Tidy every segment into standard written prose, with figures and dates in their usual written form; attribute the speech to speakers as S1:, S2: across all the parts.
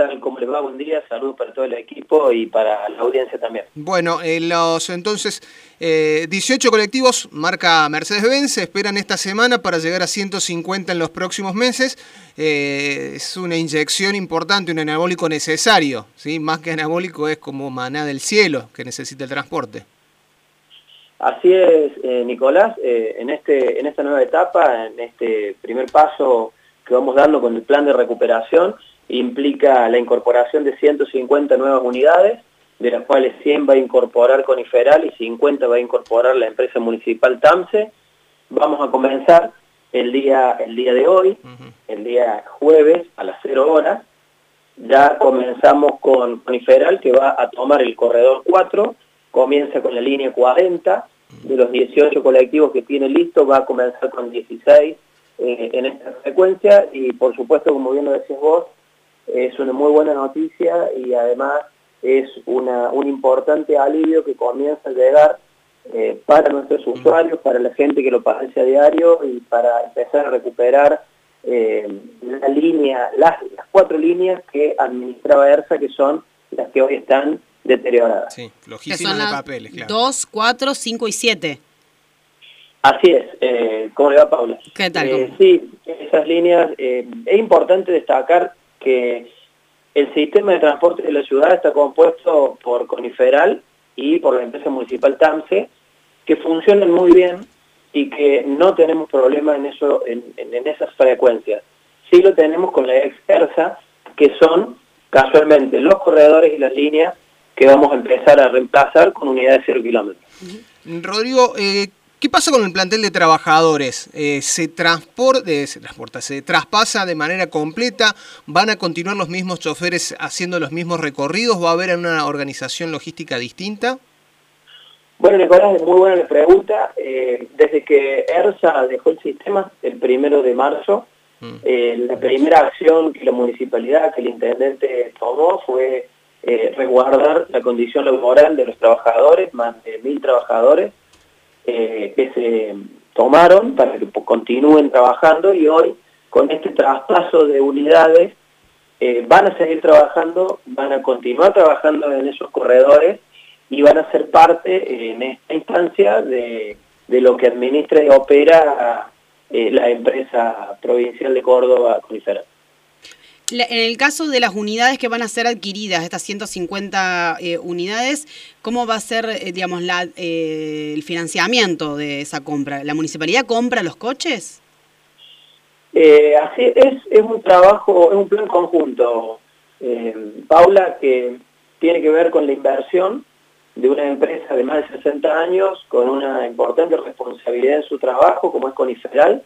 S1: tal? ¿Cómo les va? Buen día. Saludos para todo el equipo y para la audiencia también.
S2: Bueno, entonces 18 colectivos marca Mercedes-Benz se esperan esta semana para llegar a 150 en los próximos meses. Es una inyección importante, un anabólico necesario, ¿sí? Más que anabólico es como maná del cielo que necesita el transporte.
S1: Así es, Nicolás, en esta nueva etapa, en este primer paso que vamos dando con el plan de recuperación, implica la incorporación de 150 nuevas unidades, de las cuales 100 va a incorporar Coniferal y 50 va a incorporar la empresa municipal TAMSE. Vamos a comenzar el día de hoy, el día jueves a las 0 horas. Ya comenzamos con Coniferal, que va a tomar el corredor 4, comienza con la línea 40, de los 18 colectivos que tiene listo va a comenzar con 16 en esta secuencia, y por supuesto, como bien lo decís vos, es una muy buena noticia y además es un importante alivio que comienza a llegar para nuestros usuarios, para la gente que lo padece a diario y para empezar a recuperar las 4 líneas que administraba ERSA, que son las que hoy están deterioradas.
S2: Sí, flojísimas de papeles, claro.
S3: 2, 4, 5 y 7.
S1: Así es. ¿Cómo le va, Paula?
S3: ¿Qué tal?
S1: Sí, esas líneas, es importante destacar que el sistema de transporte de la ciudad está compuesto por Coniferal y por la empresa municipal TAMSE, que funcionan muy bien y que no tenemos problemas en esas frecuencias. Sí lo tenemos con la ex-ERSA, que son casualmente los corredores y las líneas que vamos a empezar a reemplazar con unidades de 0 kilómetros.
S2: Rodrigo, ¿qué pasa con el plantel de trabajadores? ¿Se traspasa de manera completa? ¿Van a continuar los mismos choferes haciendo los mismos recorridos? ¿Va a haber una organización logística distinta?
S1: Bueno, Nicolás, es muy buena la pregunta. Desde que ERSA dejó el sistema, el 1 de marzo, la primera acción que la municipalidad, que el intendente tomó fue resguardar la condición laboral de los trabajadores, más de 1.000 trabajadores, que se tomaron para que continúen trabajando, y hoy con este traspaso de unidades van a seguir trabajando, van a continuar trabajando en esos corredores y van a ser parte en esta instancia de lo que administra y opera la empresa provincial de Córdoba, Coniferal.
S3: En el caso de las unidades que van a ser adquiridas, estas 150 unidades, ¿cómo va a ser, digamos, el financiamiento de esa compra? ¿La municipalidad compra los coches?
S1: Así es un trabajo, es un plan conjunto, Paula, que tiene que ver con la inversión de una empresa de más de 60 años, con una importante responsabilidad en su trabajo, como es Coniferal,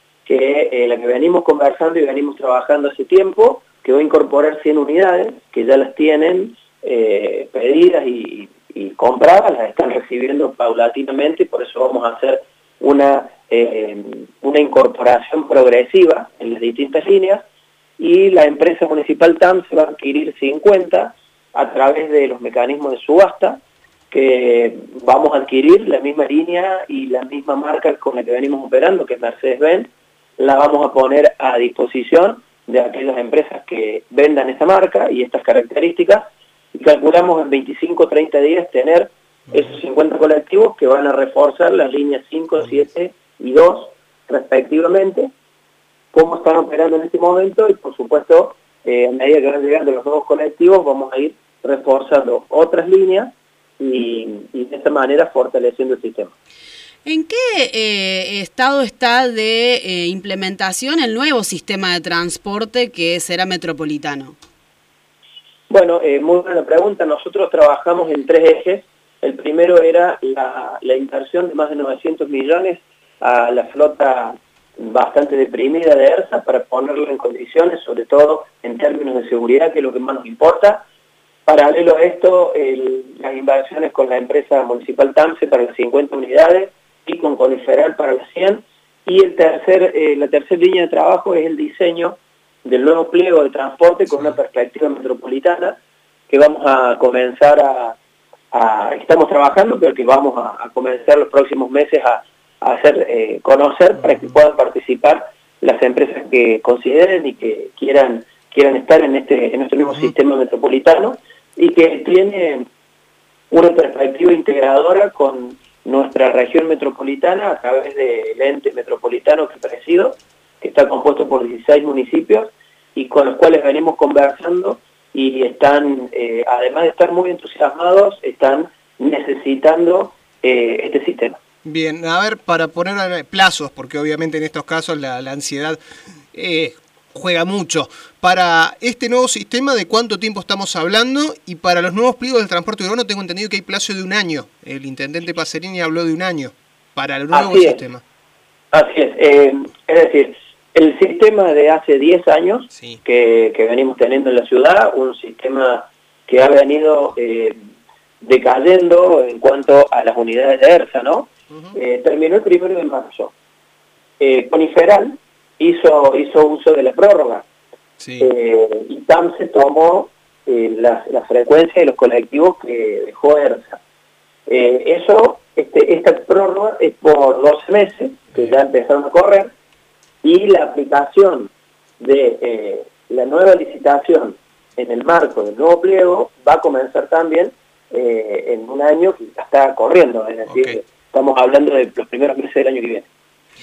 S1: que la que venimos conversando y venimos trabajando hace tiempo, que va a incorporar 100 unidades, que ya las tienen pedidas y compradas, las están recibiendo paulatinamente, y por eso vamos a hacer una incorporación progresiva en las distintas líneas, y la empresa municipal TAMSE va a adquirir 50 a través de los mecanismos de subasta, que vamos a adquirir la misma línea y la misma marca con la que venimos operando, que es Mercedes-Benz. La vamos a poner a disposición de aquellas empresas que vendan esta marca y estas características, y calculamos en 25 o 30 días tener esos 50 colectivos que van a reforzar las líneas 5, 7 y 2 respectivamente, cómo están operando en este momento, y por supuesto, a medida que van llegando los nuevos colectivos, vamos a ir reforzando otras líneas y de esta manera fortaleciendo el sistema.
S3: ¿En qué estado está de implementación el nuevo sistema de transporte que será metropolitano?
S1: Bueno, muy buena pregunta. Nosotros trabajamos en 3 ejes. El primero era la inversión de más de 900 millones a la flota bastante deprimida de ERSA para ponerla en condiciones, sobre todo en términos de seguridad, que es lo que más nos importa. Paralelo a esto, las inversiones con la empresa municipal TAMSE para las 50 unidades, y con Coniferal para las 100, y la tercera línea de trabajo es el diseño del nuevo pliego de transporte con una perspectiva metropolitana, que vamos a comenzar estamos trabajando, pero que vamos a comenzar los próximos meses a hacer conocer, para que puedan participar las empresas que consideren y que quieran quieran estar en este nuevo sistema metropolitano, y que tiene una perspectiva integradora con nuestra región metropolitana a través del ente metropolitano que presido, que está compuesto por 16 municipios y con los cuales venimos conversando, y están, además de estar muy entusiasmados, están necesitando este sistema.
S2: Bien, a ver, para poner plazos, porque obviamente en estos casos la ansiedad juega mucho. Para este nuevo sistema, ¿de cuánto tiempo estamos hablando? Y para los nuevos pliegos del transporte urbano tengo entendido que hay plazo de 1 año. El intendente Pacerini habló de 1 año para el nuevo sistema.
S1: Así es. Es decir, el sistema de hace 10 años
S2: sí,
S1: que venimos teniendo en la ciudad, un sistema que ha venido decayendo en cuanto a las unidades de ERSA, ¿no? Terminó el 1 de marzo. Coniferal hizo uso de la prórroga.
S2: Sí.
S1: Y TAMSE tomó la frecuencia de los colectivos que dejó ERSA. Esta prórroga es por 12 meses, que ya empezaron a correr, y la aplicación de la nueva licitación en el marco del nuevo pliego va a comenzar también en 1 año que ya está corriendo, es decir, estamos hablando de los primeros meses del año que viene.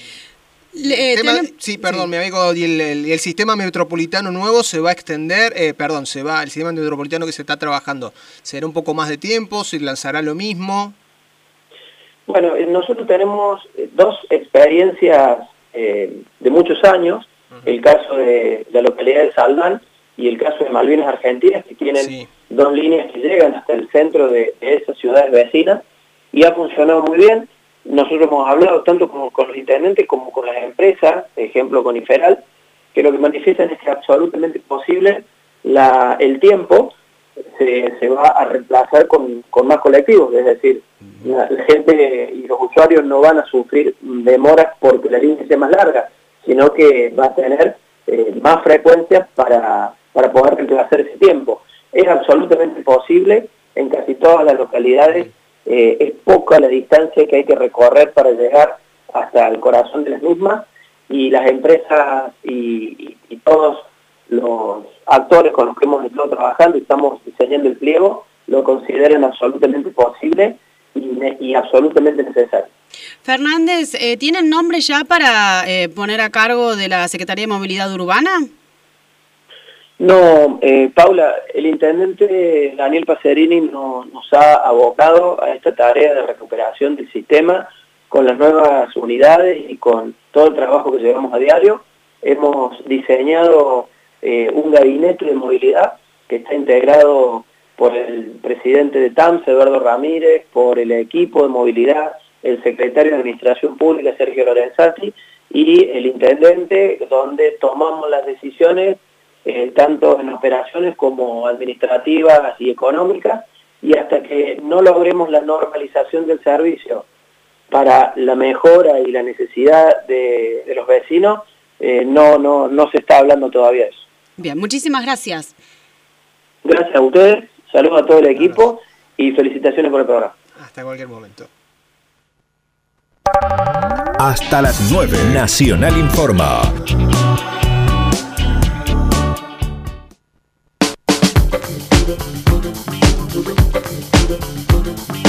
S2: Sí, perdón, mi amigo, y el sistema metropolitano nuevo se va a extender, el sistema metropolitano que se está trabajando, ¿será un poco más de tiempo? ¿Se lanzará lo mismo?
S1: Bueno, nosotros tenemos 2 experiencias de muchos años, el caso de la localidad de Saldán y el caso de Malvinas Argentinas, que tienen 2 líneas que llegan hasta el centro de esas ciudades vecinas, y ha funcionado muy bien. Nosotros hemos hablado tanto con los intendentes como con las empresas, ejemplo Coniferal, que lo que manifiestan es que absolutamente posible el tiempo se va a reemplazar con más colectivos, es decir, la gente y los usuarios no van a sufrir demoras porque la línea sea más larga, sino que va a tener más frecuencias para poder reemplazar ese tiempo. Es absolutamente posible en casi todas las localidades. Es poca la distancia que hay que recorrer para llegar hasta el corazón de las mismas, y las empresas y todos los actores con los que hemos estado trabajando y estamos diseñando el pliego lo consideran absolutamente posible y absolutamente necesario.
S3: Fernández, ¿tienen nombre ya para poner a cargo de la Secretaría de Movilidad Urbana?
S1: No, Paula, el intendente Daniel Pacerini nos ha abocado a esta tarea de recuperación del sistema con las nuevas unidades y con todo el trabajo que llevamos a diario. Hemos diseñado un gabinete de movilidad que está integrado por el presidente de TAMSE, Eduardo Ramírez, por el equipo de movilidad, el secretario de Administración Pública, Sergio Lorenzati, y el intendente, donde tomamos las decisiones tanto en operaciones como administrativas y económicas, y hasta que no logremos la normalización del servicio para la mejora y la necesidad de los vecinos, no se está hablando todavía de eso.
S3: Bien, muchísimas gracias.
S1: Gracias a ustedes, saludos a todo el equipo y felicitaciones por el programa.
S2: Hasta cualquier momento.
S4: Hasta las 9, Nacional Informa.